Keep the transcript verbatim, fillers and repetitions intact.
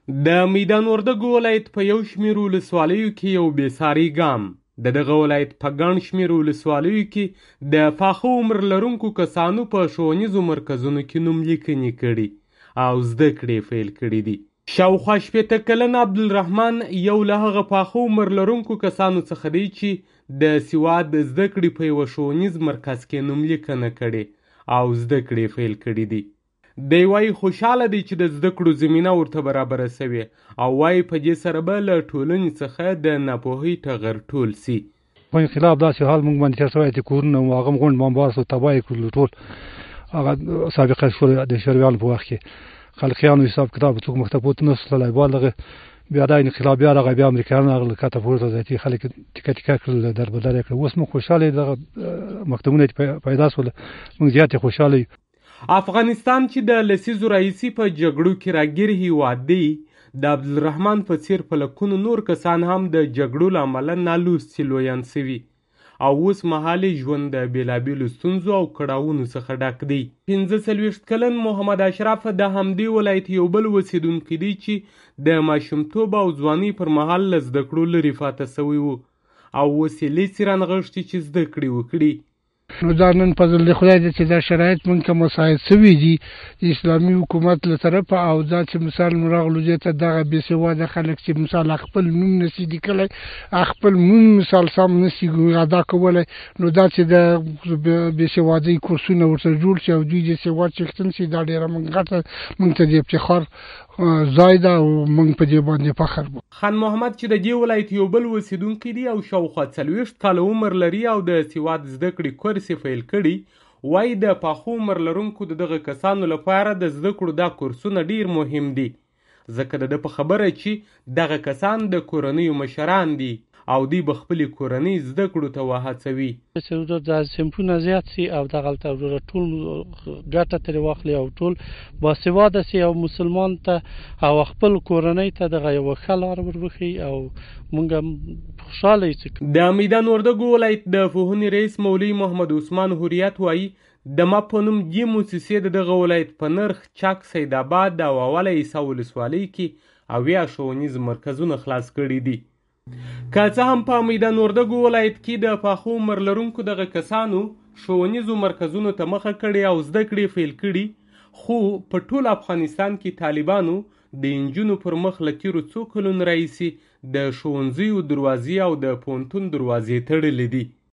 د میدان وردګو ولایت په یو شمېر ولسوالیو کې یو بېساري ګام د دغه ولایت په ګڼ شمېر ولسوالیو کې د پاخه عمر لرونکو کسانو په ښوونیزو مرکزونو کې نوملیکنې کړي او زده کړې پیل کړي دي. شاوخوا شپېته کلن عبدالرحمن یو له هغه پاخه عمر لرونکو کسانو څخه دی چې د سواد زده کړې په یوه ښوونیز مرکز کې نوملیکنه کړې او زده کړې پیل کړي دي. دی وایي خوشحاله دی چې د زده کړو زمینه ورته برابره سوې او وایي په دې سره به له ټولنې څخه د ناپوهۍ ټغر ټول سي. په انقلاب داسې حال موږ باندې تېر سوی چې کورونه وو هغه غونډ بمبار سو تباه یې کړلو ټول هغه سابقه شول د شورویانو په وخت کې خلقیانو حساب کتاب څوک مکتبو ته نسو تللی بالغه بیا دا انقلاب بیا راغی بیا امریکایان راغله کته پورته ځای خلک ټیکه ټیکه کړل دربدره یې کړل. اوس موږ خوشحاله دغه مکتبونه چې پیدا سول موږ زیاتې خوشحاله یو. افغانستان چې د لسیزو راهیسې په جګړو کې راګیر هیواد دی د عبدالرحمن په څیر په لکونو نور کسان هم د جګړو له امله نالوستي لویان سوي او اوس مهال ژوند د بېلابېلو ستونزو او کړاوونو څخه ډک دی. پنځه څلوېښت کلن محمد اشرف د همدې ولایت یو بل اوسېدونکی دی چې د ماشومتوب او ځوانۍ پر مهال له زده کړو لرې پاته سوی و او اوس یې لیسې رانغښتي چې زده کړې وکړي. نو دا نن فضل د خدای دی چې دا شرایط موږ ته مساعد سوي دي د اسلامي حکومت له طرفه او دا چې مثال مو راغلو دې ته دغه بې سواده خلک چې مثال خپل نوم نسي لیکلی خپل نوم مثال سم نسي ادا کولی نو دا چې د بې سوادۍ کورسونه ورته جوړ شي او دوی د سواد څښتن شي دا ډېره موږ غټه موږ ته د افتخار ځای ده او موږ په دې باندې فخر وو. خان محمد چې د دې ولایت یو بل اوسېدونکی دی او شاوخوا څلوېښت کاله عمر لري او د سواد زده کړې کورس یې پیل کړي وایي د پاخه عمر لرونکو د دغه کسانو لپاره د زده کړو دا کورسونه ډېر مهم دي ځکه د ده په خبره چې دغه کسان د کورنیو مشران دي او دوی به خپلې کورنۍ زده کړو ته وهڅوي. چې د صنفونه زیات سي او دغلته ټول ګټه ترې واخلي او ټول باسواده سي او مسلمان ته او خپل کورنۍ ته دغه یوه ښه لار ور وښیي او موږ هم خوشحاله یو. د میدان وردګو ولایت د پوهنې رئیس مولوي محمد عثمان هوریت وایي د ما په نوم دې موسسې د دغه ولایت په نرخ چک سیدآباد او اوله عیسی ولسوالۍ کې اویا ښوونیز مرکزونه خلاص کړي دي. که څه هم په میدان وردګو ولایت کې د پاخه عمر لرونکو دغه کسانو ښوونیزو مرکزونو ته مخه کړې او زده کړې پیل کړي خو په ټول افغانستان کې طالبانو د نجونو پر مخ له تېرو څو کلونو راهیسې د ښوونځیو دروازې او د پوهنتون دروازې تړلې دي.